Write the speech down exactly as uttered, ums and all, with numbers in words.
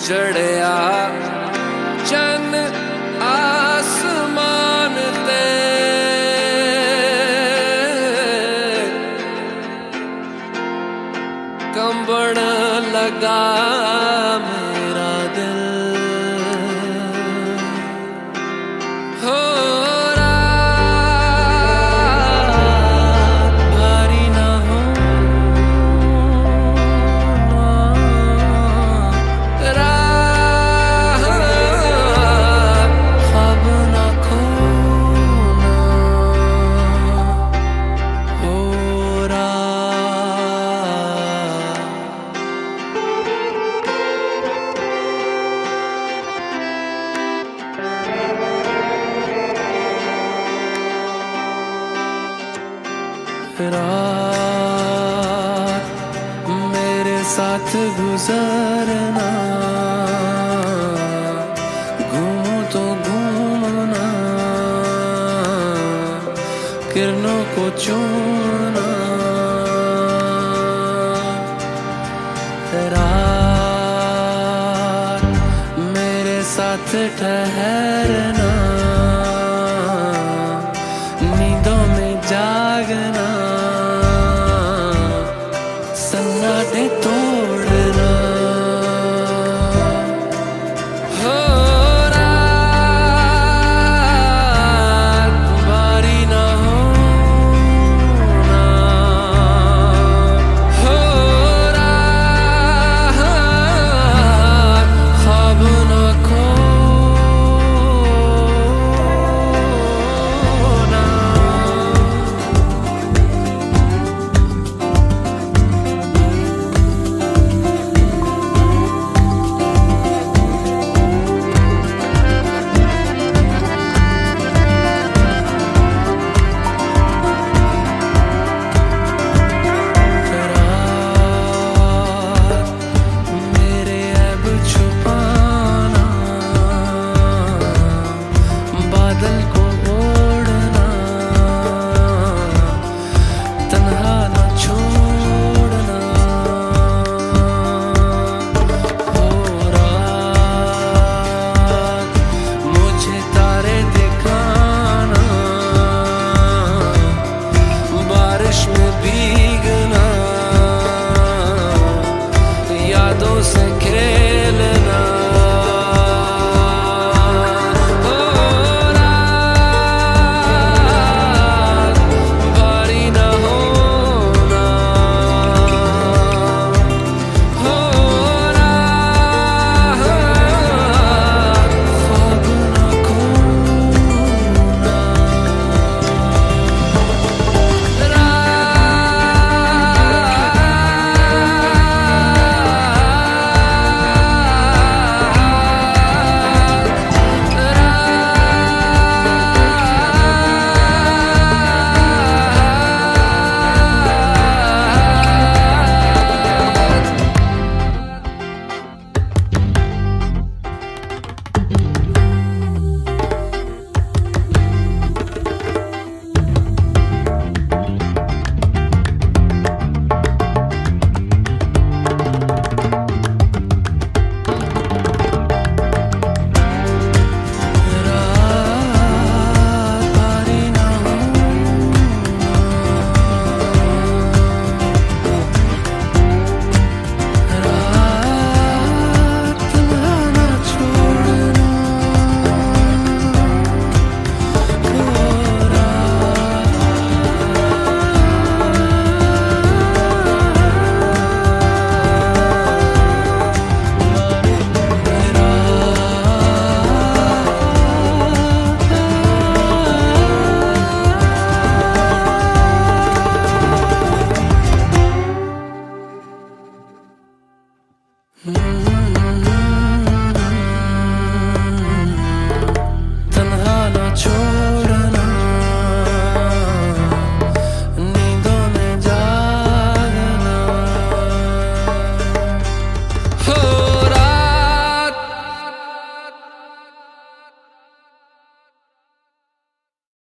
चढ़िया चन आसमान ते कंबण लगा मेरा दिल हो रात भारी ना हो रात ख्वाब ना खोना हो रात रात मेरे साथ गुजरना, घूमूं तो घूमना, किरणों को चूमना। रात मेरे साथ ठहरना, नींदों में जागना, सन्नाटे तोड़ना हो रात भारी ना होना हो रात ख्वाब ना खोना। बादल को ओढ़ना, तन्हा न छोड़ना हो रात मुझे तारे दिखाना, बारिश में भीगना, यादों से